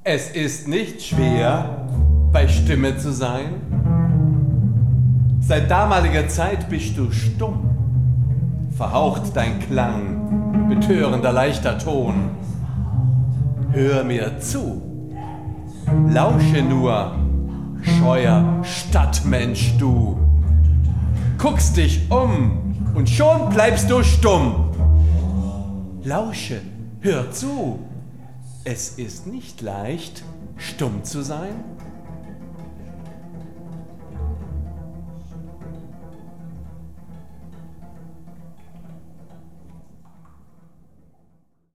Es ist nicht schwer, bei Stimme zu sein. Seit damaliger Zeit bist du stumm. Verhaucht dein Klang, betörender leichter Ton. Hör mir zu, lausche nur, scheuer Stadtmensch du. Guckst dich um und schon bleibst du stumm. Lausche, hör zu, es ist nicht leicht, stumm zu sein.